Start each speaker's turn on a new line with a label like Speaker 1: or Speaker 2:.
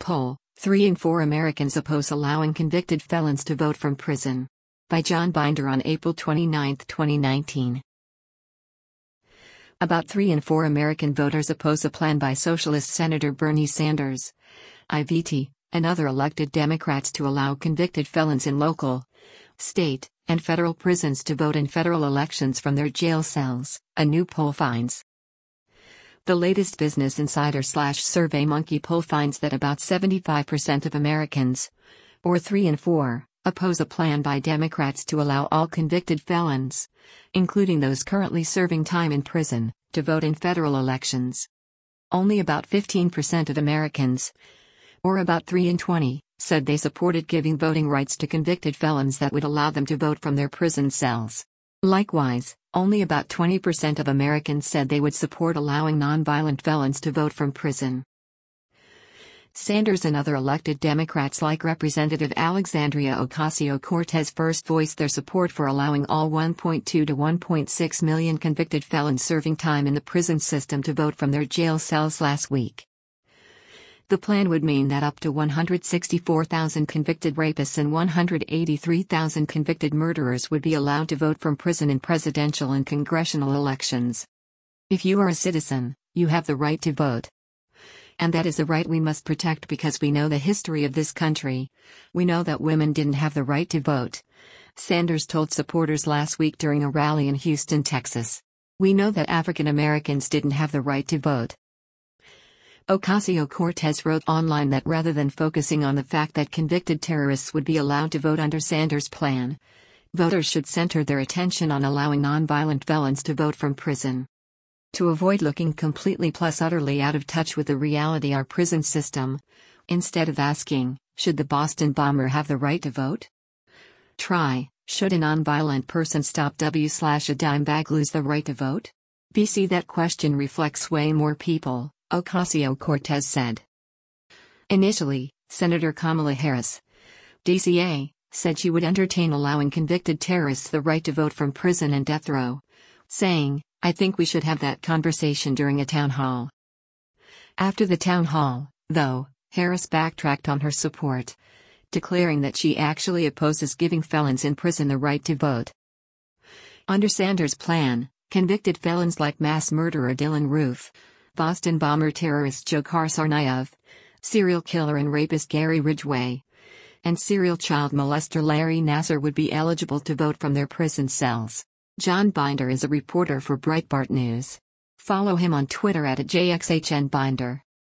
Speaker 1: Poll: 3 in 4 Americans oppose allowing convicted felons to vote from prison. By John Binder on April 29, 2019. About 3 in 4 American voters oppose a plan by Socialist Senator Bernie Sanders, IVT, and other elected Democrats to allow convicted felons in local, state, and federal prisons to vote in federal elections from their jail cells, a new poll finds. The latest Business Insider/SurveyMonkey poll finds that about 75% of Americans, or 3 in 4, oppose a plan by Democrats to allow all convicted felons, including those currently serving time in prison, to vote in federal elections. Only about 15% of Americans, or about 3 in 20, said they supported giving voting rights to convicted felons that would allow them to vote from their prison cells. Likewise, only about 20% of Americans said they would support allowing nonviolent felons to vote from prison. Sanders and other elected Democrats like Representative Alexandria Ocasio-Cortez first voiced their support for allowing all 1.2 to 1.6 million convicted felons serving time in the prison system to vote from their jail cells last week. The plan would mean that up to 164,000 convicted rapists and 183,000 convicted murderers would be allowed to vote from prison in presidential and congressional elections. If you are a citizen, you have the right to vote. And that is a right we must protect because we know the history of this country. We know that women didn't have the right to vote, Sanders told supporters last week during a rally in Houston, Texas. We know that African Americans didn't have the right to vote. Ocasio-Cortez wrote online that rather than focusing on the fact that convicted terrorists would be allowed to vote under Sanders' plan, voters should center their attention on allowing nonviolent felons to vote from prison. To avoid looking completely plus utterly out of touch with the reality of our prison system, instead of asking, should the Boston bomber have the right to vote? Try, should a nonviolent person stop a dime bag lose the right to vote? BC that question reflects way more people, Ocasio-Cortez said. Initially, Senator Kamala Harris, DCA, said she would entertain allowing convicted terrorists the right to vote from prison and death row, saying, I think we should have that conversation during a town hall. After the town hall, though, Harris backtracked on her support, declaring that she actually opposes giving felons in prison the right to vote. Under Sanders' plan, convicted felons like mass murderer Dylann Roof, Boston bomber terrorist Dzhokhar Tsarnaev, serial killer and rapist Gary Ridgway, and serial child molester Larry Nassar would be eligible to vote from their prison cells. John Binder is a reporter for Breitbart News. Follow him on Twitter @JXHNBinder.